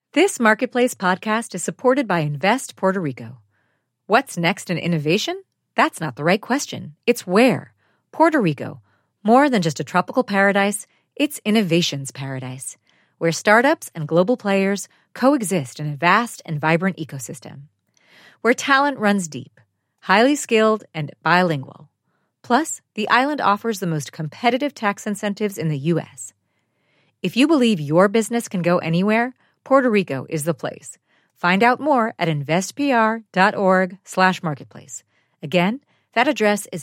This Marketplace podcast is supported by Invest Puerto Rico. What's next in innovation? That's not the right question. It's where. Puerto Rico. More than just a tropical paradise, it's innovation's paradise, where startups and global players coexist in a vast and vibrant ecosystem. Where talent runs deep, highly skilled, and bilingual. Plus, the island offers the most competitive tax incentives in the U.S. If you believe your business can go anywhere, Puerto Rico is the place. Find out more at investpr.org/marketplace. Again, that address is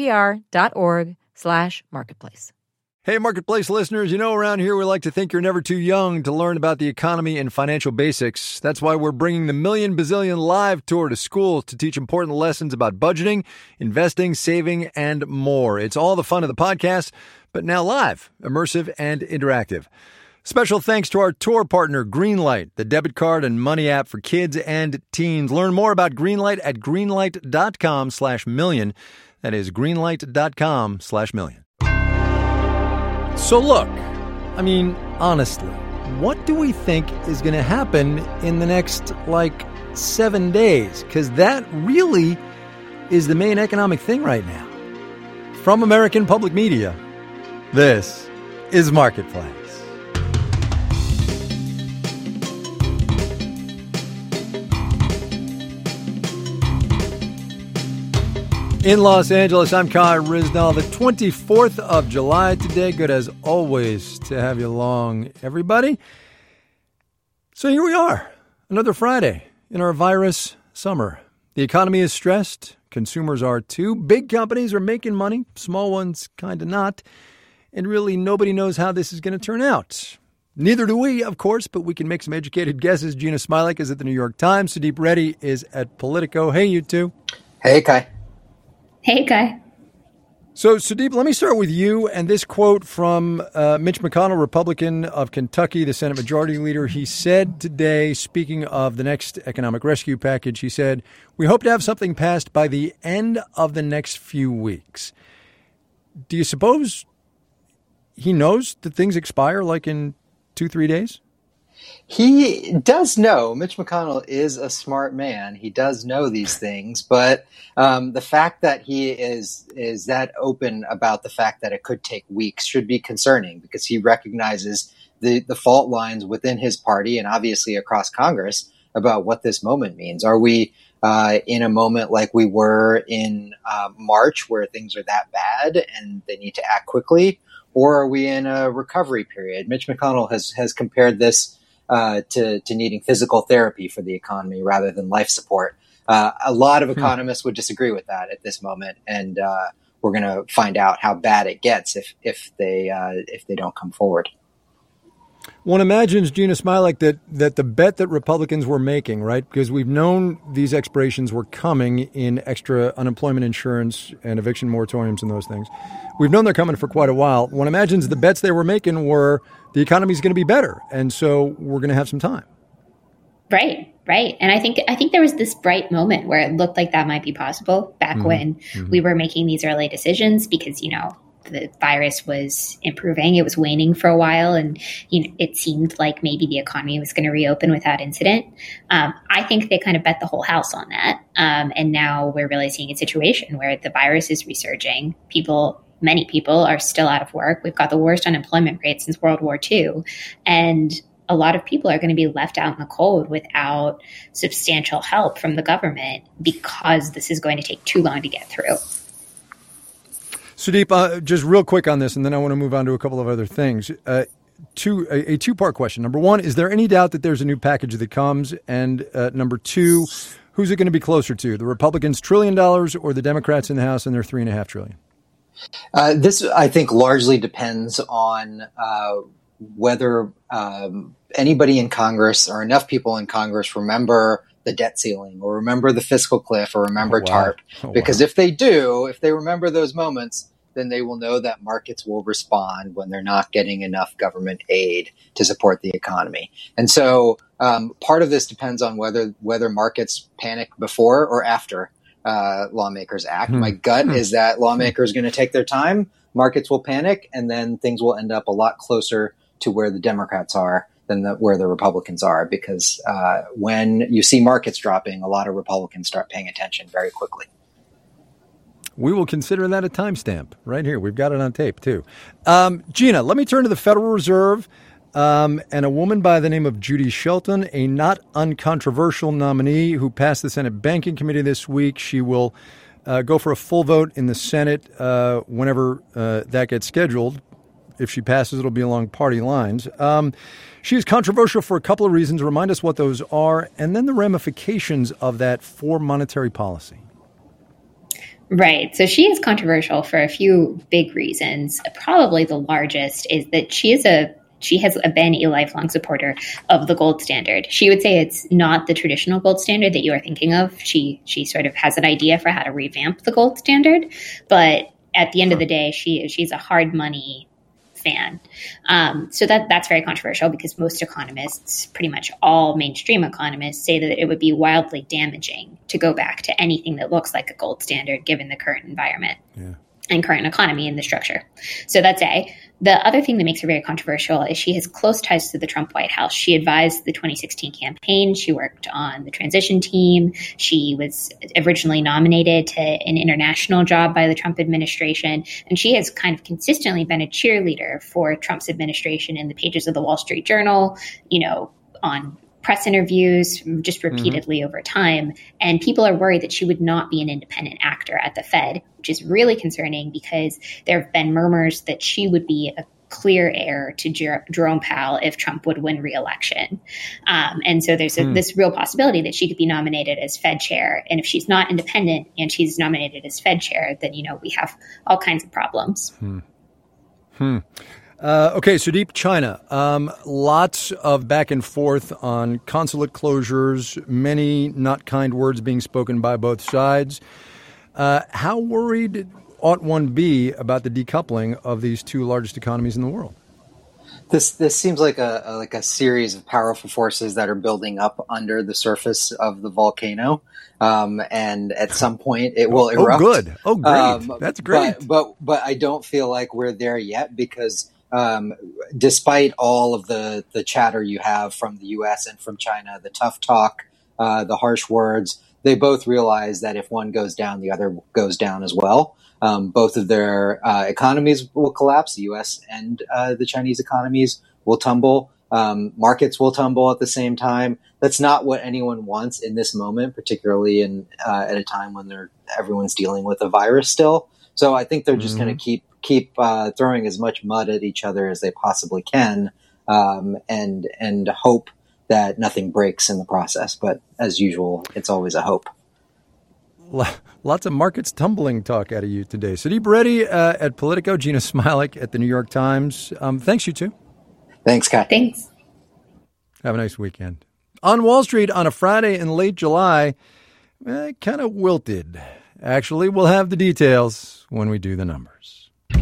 investpr.org/marketplace. Hey, Marketplace listeners, you know around here we like to think you're never too young to learn about the economy and financial basics. That's why we're bringing the Million Bazillion Live Tour to schools to teach important lessons about budgeting, investing, saving, and more. It's all the fun of the podcast, but now live, immersive, and interactive. Special thanks to our tour partner, Greenlight, the debit card and money app for kids and teens. Learn more about Greenlight at greenlight.com/million. That is greenlight.com/million. So look, I mean, honestly, what do we think is going to happen in the next, 7 days? Because that really is the main economic thing right now. From American Public Media, this is Marketplace. In Los Angeles, I'm Kai Ryssdal. The 24th of July today. Good as always to have you along, everybody. So here we are, another Friday in our virus summer. The economy is stressed. Consumers are too. Big companies are making money. Small ones kind of not. And really nobody knows how this is going to turn out. Neither do we, of course, but we can make some educated guesses. Gina Smilek is at the New York Times. Sudeep Reddy is at Politico. Hey, you two. Hey, Kai. Hey, Kai. So, Sudeep, let me start with you and this quote from Mitch McConnell, Republican of Kentucky, the Senate Majority Leader. He said today, speaking of the next economic rescue package, he said, "We hope to have something passed by the end of the next few weeks." Do you suppose he knows that things expire in 2-3 days? He does know. Mitch McConnell is a smart man. He does know these things, but the fact that he is that open about the fact that it could take weeks should be concerning, because he recognizes the fault lines within his party and obviously across Congress about what this moment means. Are we in a moment like we were in March, where things are that bad and they need to act quickly, or are we in a recovery period? Mitch McConnell has compared this to needing physical therapy for the economy rather than life support. A lot of economists would disagree with that at this moment, and we're going to find out how bad it gets if they don't come forward. One imagines, Gina Smilek, that the bet that Republicans were making, right, because we've known these expirations were coming in extra unemployment insurance and eviction moratoriums and those things. We've known they're coming for quite a while. One imagines the bets they were making were the economy's going to be better, and so we're going to have some time. Right. And I think there was this bright moment where it looked like that might be possible back when we were making these early decisions, because, the virus was improving. It was waning for a while, and it seemed like maybe the economy was going to reopen without incident. I think they kind of bet the whole house on that. And now we're really seeing a situation where the virus is resurging. Many people are still out of work. We've got the worst unemployment rate since World War II. And a lot of people are going to be left out in the cold without substantial help from the government, because this is going to take too long to get through. Sudeep, just real quick on this, and then I want to move on to a couple of other things. A two-part question. Number one, is there any doubt that there's a new package that comes? And number two, who's it going to be closer to, the Republicans' $1 trillion or the Democrats in the House and their $3.5 trillion? This, I think, largely depends on whether anybody in Congress or enough people in Congress remember the debt ceiling or remember the fiscal cliff or remember TARP. Because if they remember those moments, then they will know that markets will respond when they're not getting enough government aid to support the economy. And so part of this depends on whether markets panic before or after lawmakers act. My gut is that lawmakers are going to take their time, markets will panic, and then things will end up a lot closer to where the Democrats are than where the Republicans are, because when you see markets dropping, a lot of Republicans start paying attention very quickly. We will consider that a timestamp right here. We've got it on tape, too. Gina, let me turn to the Federal Reserve and a woman by the name of Judy Shelton, a not uncontroversial nominee who passed the Senate Banking Committee this week. She will go for a full vote in the Senate whenever that gets scheduled. If she passes, it'll be along party lines. She is controversial for a couple of reasons. Remind us what those are, and then the ramifications of that for monetary policy. Right. So she is controversial for a few big reasons. Probably the largest is that she has been a lifelong supporter of the gold standard. She would say it's not the traditional gold standard that you are thinking of. She sort of has an idea for how to revamp the gold standard. But at the end of the day, she's a hard money fan. So that's very controversial because most economists, pretty much all mainstream economists, say that it would be wildly damaging to go back to anything that looks like a gold standard given the current environment and current economy and the structure. So that's A. The other thing that makes her very controversial is she has close ties to the Trump White House. She advised the 2016 campaign. She worked on the transition team. She was originally nominated to an international job by the Trump administration. And she has kind of consistently been a cheerleader for Trump's administration in the pages of the Wall Street Journal, on press interviews, just repeatedly over time. And people are worried that she would not be an independent actor at the Fed, which is really concerning because there have been murmurs that she would be a clear heir to Jerome Powell if Trump would win re-election. And so there's this real possibility that she could be nominated as Fed chair. And if she's not independent and she's nominated as Fed chair, then, we have all kinds of problems. Okay, Sudeep, China. Lots of back and forth on consulate closures, many not kind words being spoken by both sides. How worried ought one be about the decoupling of these two largest economies in the world? This seems like a series of powerful forces that are building up under the surface of the volcano, and at some point it will erupt. Oh, good. Oh, great. That's great. But I don't feel like we're there yet because despite all of the chatter you have from the U.S. and from China, the tough talk, the harsh words, they both realize that if one goes down, the other goes down as well. Both of their economies will collapse. The U.S. and the Chinese economies will tumble. Markets will tumble at the same time. That's not what anyone wants in this moment, particularly at a time when everyone's dealing with a virus still. So I think they're just going to keep throwing as much mud at each other as they possibly can, and hope that nothing breaks in the process. But as usual, it's always a hope. Lots of markets tumbling talk out of you today. Sudeep Reddy at Politico, Gina Smialek at the New York Times. Thanks, you two. Thanks, Kai. Thanks. Have a nice weekend. On Wall Street on a Friday in late July, kind of wilted. Actually, we'll have the details when we do the numbers.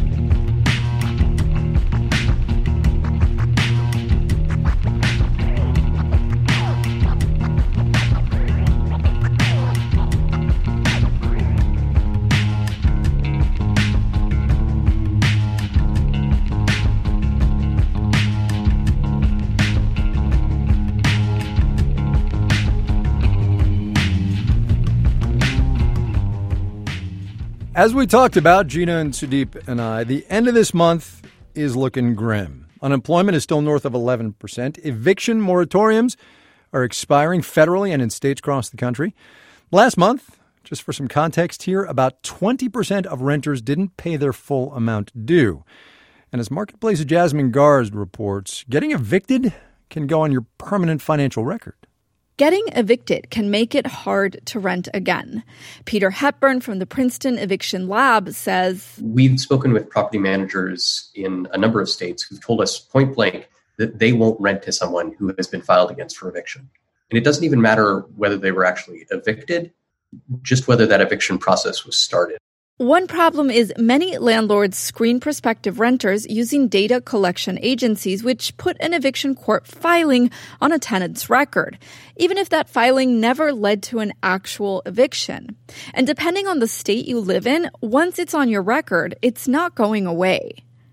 As we talked about, Gina and Sudeep and I, the end of this month is looking grim. Unemployment is still north of 11%. Eviction moratoriums are expiring federally and in states across the country. Last month, just for some context here, about 20% of renters didn't pay their full amount due. And as Marketplace's Jasmine Garst reports, getting evicted can go on your permanent financial record. Getting evicted can make it hard to rent again. Peter Hepburn from the Princeton Eviction Lab says, we've spoken with property managers in a number of states who've told us point blank that they won't rent to someone who has been filed against for eviction. And it doesn't even matter whether they were actually evicted, just whether that eviction process was started. One problem is many landlords screen prospective renters using data collection agencies, which put an eviction court filing on a tenant's record, even if that filing never led to an actual eviction. And depending on the state you live in, once it's on your record, it's not going away.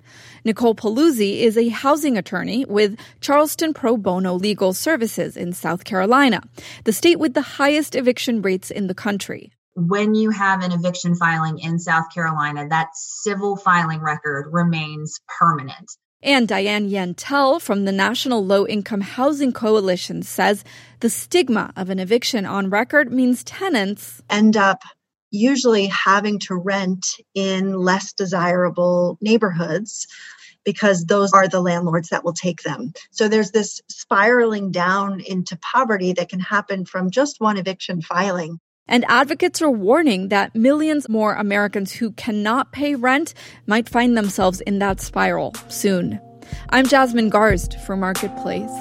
Nicole Paluzzi is a housing attorney with Charleston Pro Bono Legal Services in South Carolina, the state with the highest eviction rates in the country. When you have an eviction filing in South Carolina, that civil filing record remains permanent. And Diane Yentl from the National Low Income Housing Coalition says the stigma of an eviction on record means tenants end up usually having to rent in less desirable neighborhoods because those are the landlords that will take them. So there's this spiraling down into poverty that can happen from just one eviction filing. And advocates are warning that millions more Americans who cannot pay rent might find themselves in that spiral soon. I'm Jasmine Garsd for Marketplace.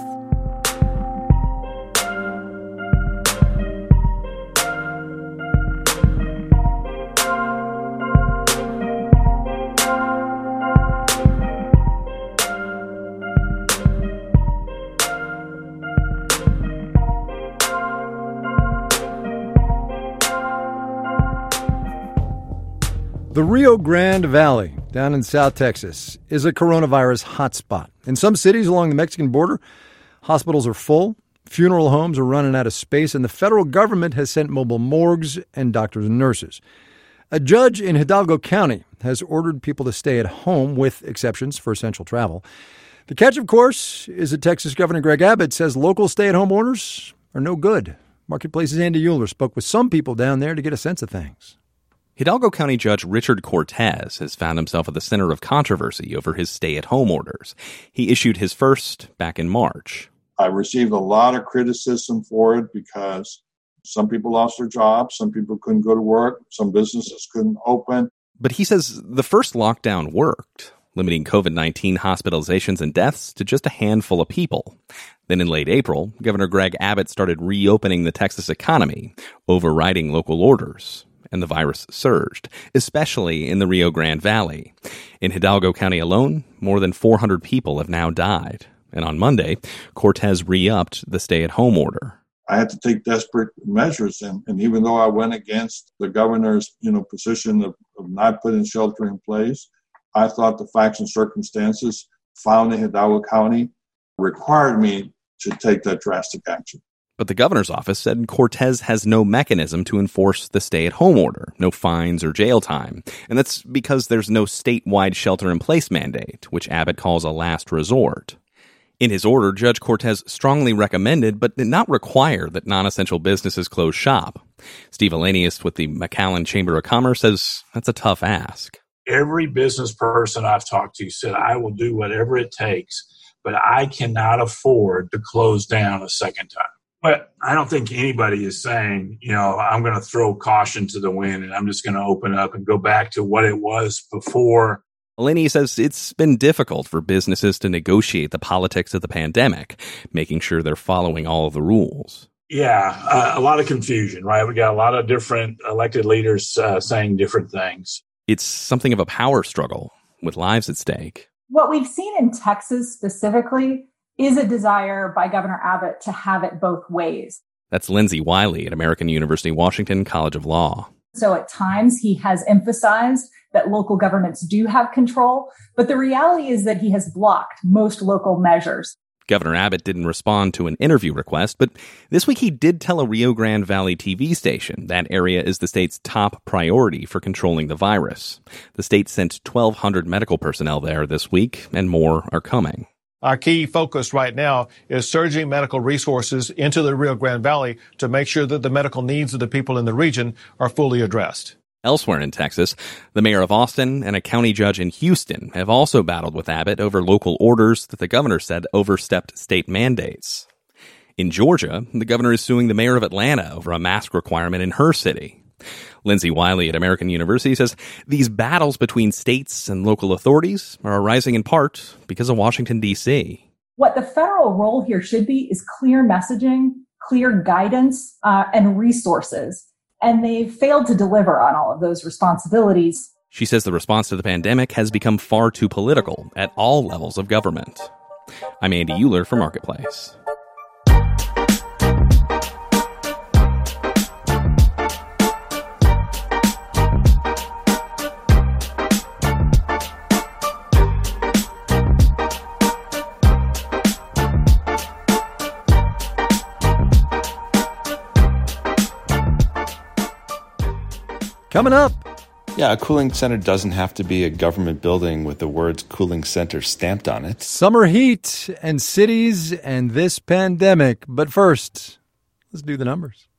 The Rio Grande Valley, down in South Texas, is a coronavirus hotspot. In some cities along the Mexican border, hospitals are full, funeral homes are running out of space, and the federal government has sent mobile morgues and doctors and nurses. A judge in Hidalgo County has ordered people to stay at home with exceptions for essential travel. The catch, of course, is that Texas Governor Greg Abbott says local stay-at-home orders are no good. Marketplace's Andy Euler spoke with some people down there to get a sense of things. Hidalgo County Judge Richard Cortez has found himself at the center of controversy over his stay-at-home orders. He issued his first back in March. I received a lot of criticism for it because some people lost their jobs, some people couldn't go to work, some businesses couldn't open. But he says the first lockdown worked, limiting COVID-19 hospitalizations and deaths to just a handful of people. Then in late April, Governor Greg Abbott started reopening the Texas economy, overriding local orders. And the virus surged, especially in the Rio Grande Valley. In Hidalgo County alone, more than 400 people have now died. And on Monday, Cortez re-upped the stay-at-home order. I had to take desperate measures, and even though I went against the governor's position of not putting shelter in place, I thought the facts and circumstances found in Hidalgo County required me to take that drastic action. But the governor's office said Cortez has no mechanism to enforce the stay-at-home order, no fines or jail time. And that's because there's no statewide shelter-in-place mandate, which Abbott calls a last resort. In his order, Judge Cortez strongly recommended, but did not require, that non-essential businesses close shop. Steve Elanius with the McAllen Chamber of Commerce says that's a tough ask. Every business person I've talked to said, I will do whatever it takes, but I cannot afford to close down a second time. But I don't think anybody is saying, I'm going to throw caution to the wind and I'm just going to open up and go back to what it was before. Eleni says it's been difficult for businesses to negotiate the politics of the pandemic, making sure they're following all of the rules. Yeah, a lot of confusion, right? We got a lot of different elected leaders saying different things. It's something of a power struggle with lives at stake. What we've seen in Texas specifically is a desire by Governor Abbott to have it both ways. That's Lindsay Wiley at American University Washington College of Law. So at times he has emphasized that local governments do have control, but the reality is that he has blocked most local measures. Governor Abbott didn't respond to an interview request, but this week he did tell a Rio Grande Valley TV station that area is the state's top priority for controlling the virus. The state sent 1,200 medical personnel there this week, and more are coming. Our key focus right now is surging medical resources into the Rio Grande Valley to make sure that the medical needs of the people in the region are fully addressed. Elsewhere in Texas, the mayor of Austin and a county judge in Houston have also battled with Abbott over local orders that the governor said overstepped state mandates. In Georgia, the governor is suing the mayor of Atlanta over a mask requirement in her city. Lindsay Wiley at American University says these battles between states and local authorities are arising in part because of Washington, D.C. What the federal role here should be is clear messaging, clear guidance, and resources. And they've failed to deliver on all of those responsibilities. She says the response to the pandemic has become far too political at all levels of government. I'm Andy Euler for Marketplace. Coming up. Yeah, a cooling center doesn't have to be a government building with the words cooling center stamped on it. Summer heat and cities and this pandemic. But first, let's do the numbers.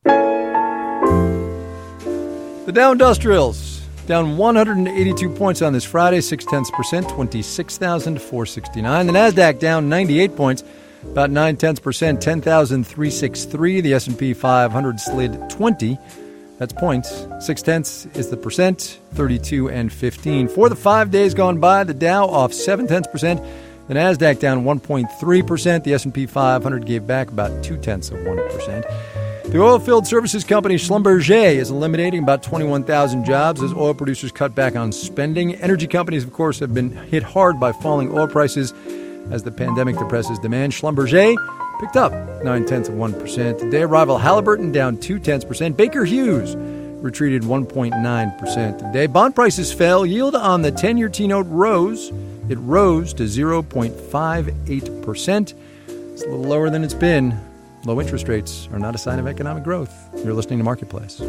The Dow Industrials down 182 points on this Friday, 0.6%, 26,469. The Nasdaq down 98 points, about 0.9%, 10,363. The S&P 500 slid 20. That's points. 0.6 is the percent, 32 and 15. For the 5 days gone by, the Dow off 0.7%, the Nasdaq down 1.3%. The S&P 500 gave back about 0.2%. The oilfield services company Schlumberger is eliminating about 21,000 jobs as oil producers cut back on spending. Energy companies, of course, have been hit hard by falling oil prices as the pandemic depresses demand. Schlumberger picked up 0.9% today. Rival Halliburton down 0.2%. Baker Hughes retreated 1.9% today. Bond prices fell. Yield on the 10-year T-note rose. It rose to 0.58%. It's a little lower than it's been. Low interest rates are not a sign of economic growth. You're listening to Marketplace.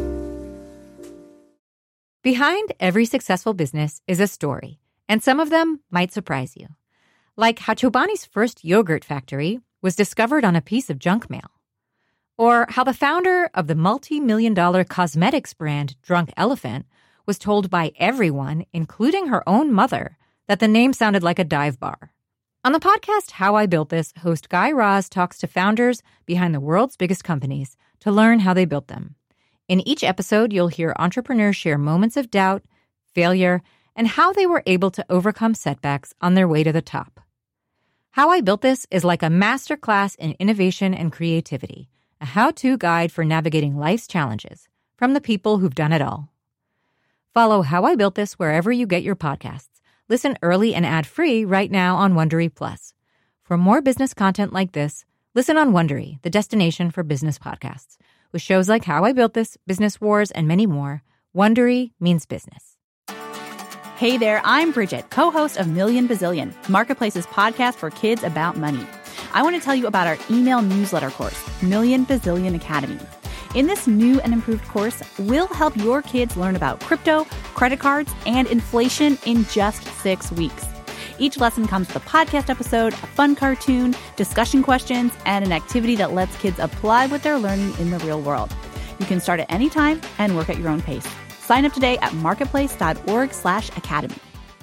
Behind every successful business is a story, and some of them might surprise you. Like how Chobani's first yogurt factory was discovered on a piece of junk mail. Or how the founder of the multi-million-dollar cosmetics brand Drunk Elephant was told by everyone, including her own mother, that the name sounded like a dive bar. On the podcast How I Built This, host Guy Raz talks to founders behind the world's biggest companies to learn how they built them. In each episode, you'll hear entrepreneurs share moments of doubt, failure, and how they were able to overcome setbacks on their way to the top. How I Built This is like a masterclass in innovation and creativity, a how-to guide for navigating life's challenges from the people who've done it all. Follow How I Built This wherever you get your podcasts. Listen early and ad-free right now on Wondery Plus. For more business content like this, listen on Wondery, the destination for business podcasts. With shows like How I Built This, Business Wars, and many more, Wondery means business. Hey there, I'm Bridget, co-host of Million Bazillion, Marketplace's podcast for kids about money. I want to tell you about our email newsletter course, Million Bazillion Academy. In this new and improved course, we'll help your kids learn about crypto, credit cards, and inflation in just 6 weeks. Each lesson comes with a podcast episode, a fun cartoon, discussion questions, and an activity that lets kids apply what they're learning in the real world. You can start at any time and work at your own pace. Sign up today at marketplace.org/academy.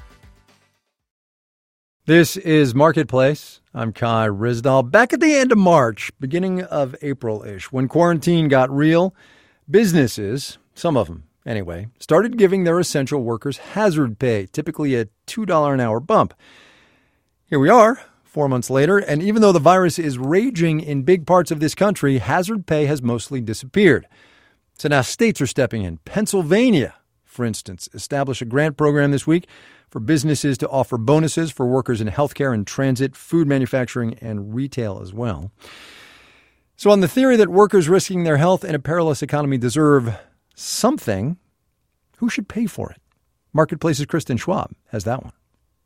This is Marketplace. I'm Kai Ryssdal. Back at the end of March, beginning of April-ish, when quarantine got real, businesses, some of them anyway, started giving their essential workers hazard pay, typically a $2 an hour bump. Here we are, 4 months later, and even though the virus is raging in big parts of this country, hazard pay has mostly disappeared. So now states are stepping in. Pennsylvania, for instance, established a grant program this week for businesses to offer bonuses for workers in healthcare and transit, food manufacturing, and retail as well. So on the theory that workers risking their health in a perilous economy deserve something, who should pay for it? Marketplace's Kristen Schwab has that one.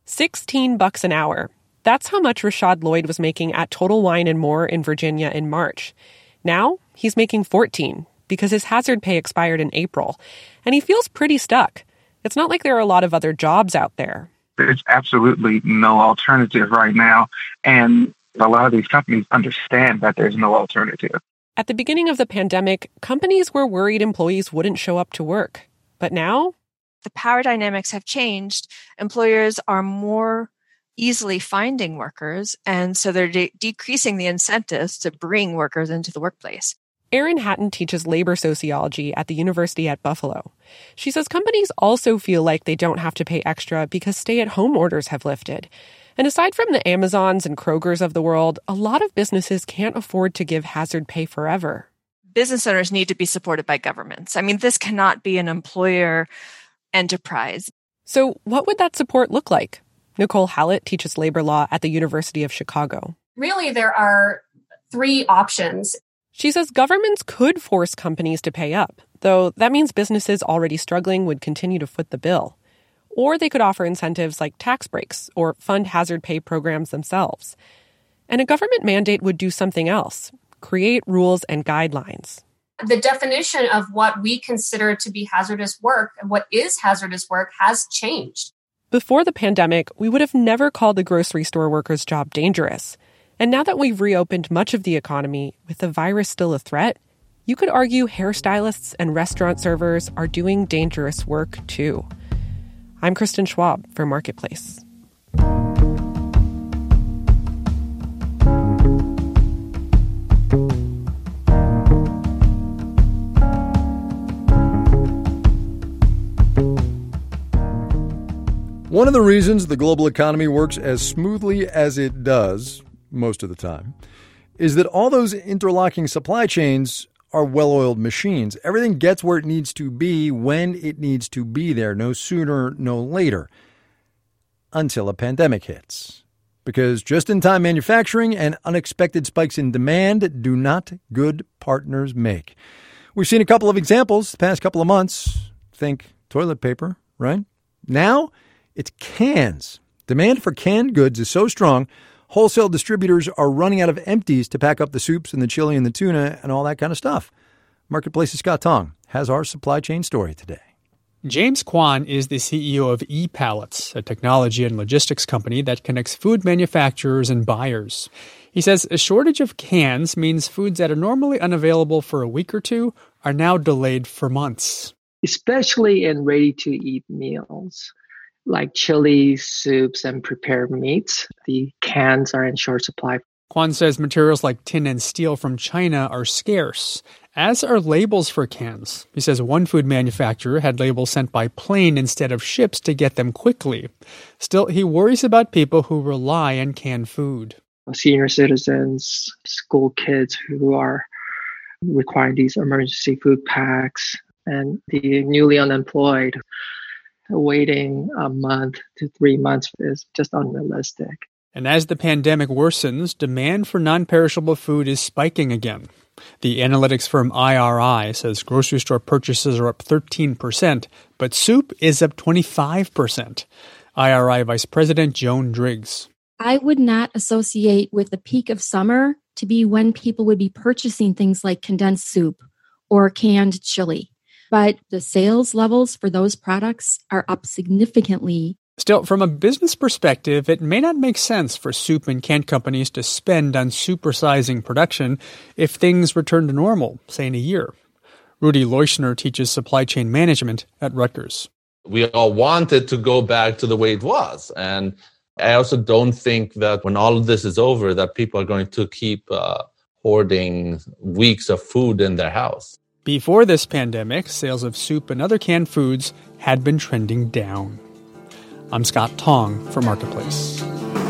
$16 an hour. That's how much Rashad Lloyd was making at Total Wine & More in Virginia in March. Now he's making $14 because his hazard pay expired in April, and he feels pretty stuck. It's not like there are a lot of other jobs out there. There's absolutely no alternative right now, and a lot of these companies understand that there's no alternative. At the beginning of the pandemic, companies were worried employees wouldn't show up to work. But now, the power dynamics have changed. Employers are more easily finding workers, and so they're decreasing the incentives to bring workers into the workplace. Erin Hatton teaches labor sociology at the University at Buffalo. She says companies also feel like they don't have to pay extra because stay-at-home orders have lifted. And aside from the Amazons and Krogers of the world, a lot of businesses can't afford to give hazard pay forever. Business owners need to be supported by governments. I mean, this cannot be an employer enterprise. So what would that support look like? Nicole Hallett teaches labor law at the University of Chicago. Really, there are 3 options. She says governments could force companies to pay up, though that means businesses already struggling would continue to foot the bill. Or they could offer incentives like tax breaks or fund hazard pay programs themselves. And a government mandate would do something else, create rules and guidelines. the definition of what we consider to be hazardous work and what is hazardous work has changed. Before the pandemic, we would have never called the grocery store worker's job dangerous. And now that we've reopened much of the economy, with the virus still a threat, you could argue hairstylists and restaurant servers are doing dangerous work too. I'm Kristen Schwab for Marketplace. One of the reasons the global economy works as smoothly as it does, most of the time, is that all those interlocking supply chains are well-oiled machines. Everything gets where it needs to be when it needs to be there, no sooner, no later, until a pandemic hits. Because just-in-time manufacturing and unexpected spikes in demand do not good partners make. We've seen a couple of examples the past couple of months. Think toilet paper, right? Now, it's cans. Demand for canned goods is so strong, wholesale distributors are running out of empties to pack up the soups and the chili and the tuna and all that kind of stuff. Marketplace's Scott Tong has our supply chain story today. James Kwan is the CEO of ePallets, a technology and logistics company that connects food manufacturers and buyers. He says a shortage of cans means foods that are normally unavailable for a week or two are now delayed for months. Especially in ready-to-eat meals, like chilies, soups, and prepared meats. The cans are in short supply. Kwan says materials like tin and steel from China are scarce, as are labels for cans. He says one food manufacturer had labels sent by plane instead of ships to get them quickly. Still, he worries about people who rely on canned food. Senior citizens, school kids who are requiring these emergency food packs, and the newly unemployed. Waiting a month to 3 months is just unrealistic. And as the pandemic worsens, demand for non-perishable food is spiking again. The analytics firm IRI says grocery store purchases are up 13%, but soup is up 25%. IRI Vice President Joan Driggs. I would not associate with the peak of summer to be when people would be purchasing things like condensed soup or canned chili. But the sales levels for those products are up significantly. Still, from a business perspective, it may not make sense for soup and canned companies to spend on supersizing production if things return to normal, say in a year. Rudy Leuschner teaches supply chain management at Rutgers. We all wanted to go back to the way it was. And I also don't think that when all of this is over, that people are going to keep hoarding weeks of food in their house. Before this pandemic, sales of soup and other canned foods had been trending down. I'm Scott Tong for Marketplace.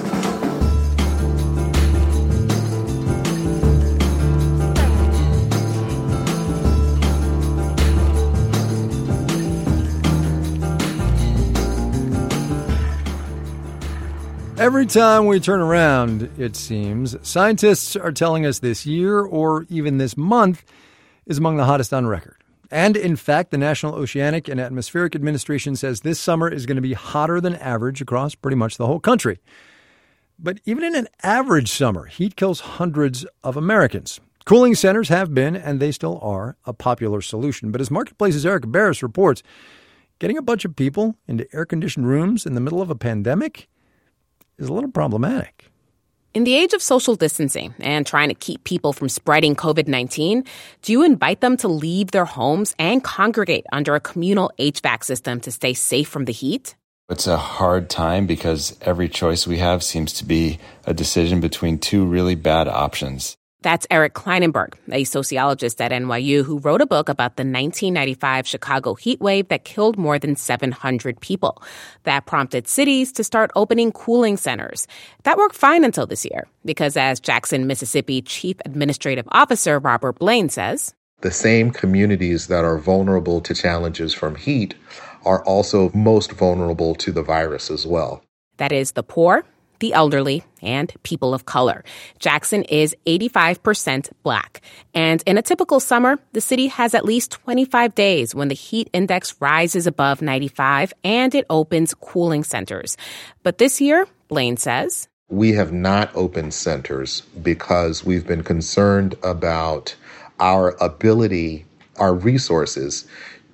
Every time we turn around, it seems, scientists are telling us this year or even this month is among the hottest on record. And in fact, the National Oceanic and Atmospheric Administration says this summer is going to be hotter than average across pretty much the whole country. But even in an average summer, heat kills hundreds of Americans. Cooling centers have been, and they still are, a popular solution. But as Marketplace's Erica Barris reports, getting a bunch of people into air-conditioned rooms in the middle of a pandemic is a little problematic. In the age of social distancing and trying to keep people from spreading COVID-19, do you invite them to leave their homes and congregate under a communal HVAC system to stay safe from the heat? It's a hard time because every choice we have seems to be a decision between two really bad options. That's Eric Kleinenberg, a sociologist at NYU who wrote a book about the 1995 Chicago heat wave that killed more than 700 people. That prompted cities to start opening cooling centers. That worked fine until this year, because as Jackson, Mississippi Chief Administrative Officer Robert Blaine says, the same communities that are vulnerable to challenges from heat are also most vulnerable to the virus as well. That is the poor, the elderly, and people of color. Jackson is 85% Black. And in a typical summer, the city has at least 25 days when the heat index rises above 95 and it opens cooling centers. But this year, Blaine says, we have not opened centers because we've been concerned about our ability, our resources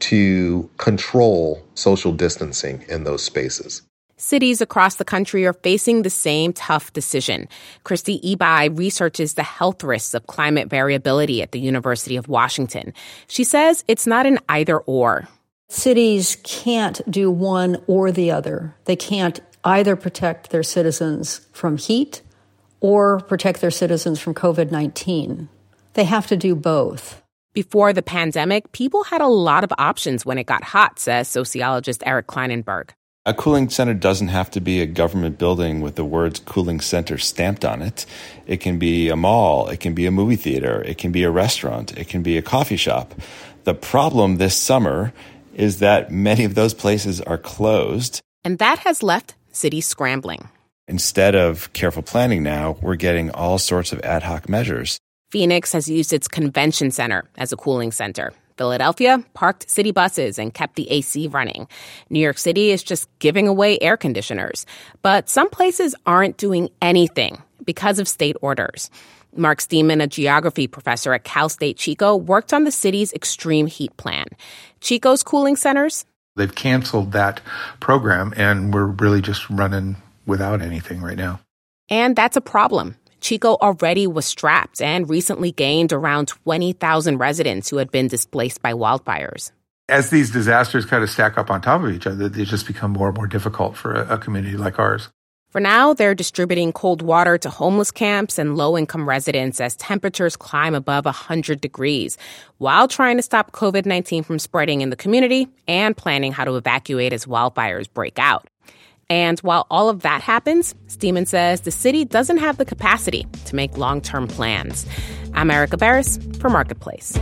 to control social distancing in those spaces. Cities across the country are facing the same tough decision. Christy Ebi researches the health risks of climate variability at the University of Washington. She says it's not an either-or. Cities can't do one or the other. They can't either protect their citizens from heat or protect their citizens from COVID-19. They have to do both. Before the pandemic, people had a lot of options when it got hot, says sociologist Eric Kleinenberg. A cooling center doesn't have to be a government building with the words cooling center stamped on it. It can be a mall. It can be a movie theater. It can be a restaurant. It can be a coffee shop. The problem this summer is that many of those places are closed. And that has left cities scrambling. Instead of careful planning now, we're getting all sorts of ad hoc measures. Phoenix has used its convention center as a cooling center. Philadelphia parked city buses and kept the AC running. New York City is just giving away air conditioners. But some places aren't doing anything because of state orders. Mark Steeman, a geography professor at Cal State Chico, worked on the city's extreme heat plan. Chico's cooling centers? They've canceled that program, and we're really just running without anything right now. And that's a problem. Chico already was strapped and recently gained around 20,000 residents who had been displaced by wildfires. As these disasters kind of stack up on top of each other, they just become more and more difficult for a community like ours. For now, they're distributing cold water to homeless camps and low-income residents as temperatures climb above 100 degrees, while trying to stop COVID-19 from spreading in the community and planning how to evacuate as wildfires break out. And while all of that happens, Steeman says the city doesn't have the capacity to make long-term plans. I'm Erica Barris for Marketplace.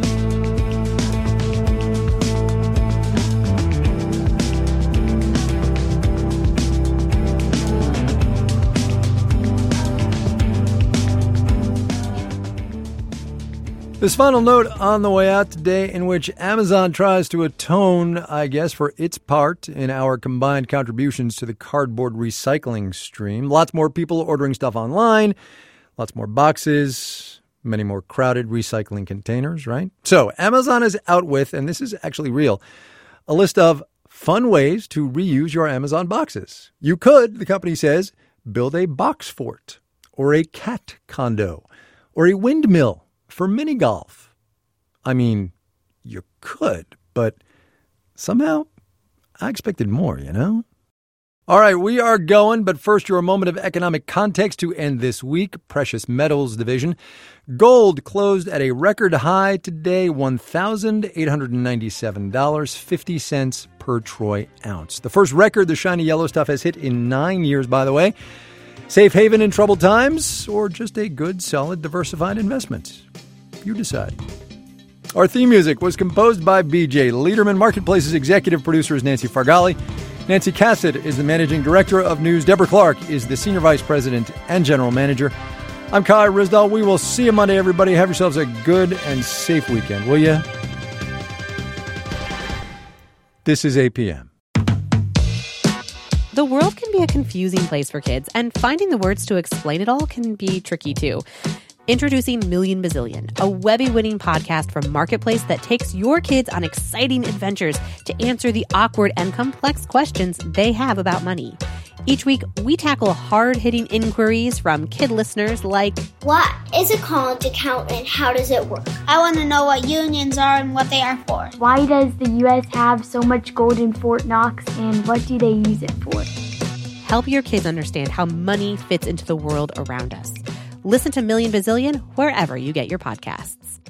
This final note on the way out today, in which Amazon tries to atone, I guess, for its part in our combined contributions to the cardboard recycling stream. Lots more people ordering stuff online, lots more boxes, many more crowded recycling containers, right? So Amazon is out with, and this is actually real, a list of fun ways to reuse your Amazon boxes. You could, the company says, build a box fort or a cat condo or a windmill for mini golf. I mean, you could, but somehow I expected more, you know? All right, we are going, but first your moment of economic context to end this week. Precious metals division. Gold closed at a record high today, $1,897.50 per troy ounce. The first record the shiny yellow stuff has hit in 9 years, by the way. Safe haven in troubled times, or just a good, solid, diversified investment? You decide. Our theme music was composed by B.J. Lederman. Marketplace's executive producer is Nancy Fargali. Nancy Cassett is the managing director of news. Deborah Clark is the senior vice president and general manager. I'm Kai Ryssdal. We will see you Monday, everybody. Have yourselves a good and safe weekend, will you? This is APM. The world can be a confusing place for kids, and finding the words to explain it all can be tricky too. Introducing Million Bazillion, a Webby-winning podcast from Marketplace that takes your kids on exciting adventures to answer the awkward and complex questions they have about money. Each week, we tackle hard-hitting inquiries from kid listeners like, what is a college account and how does it work? I want to know what unions are and what they are for. Why does the U.S. have so much gold in Fort Knox and what do they use it for? Help your kids understand how money fits into the world around us. Listen to Million Bazillion wherever you get your podcasts.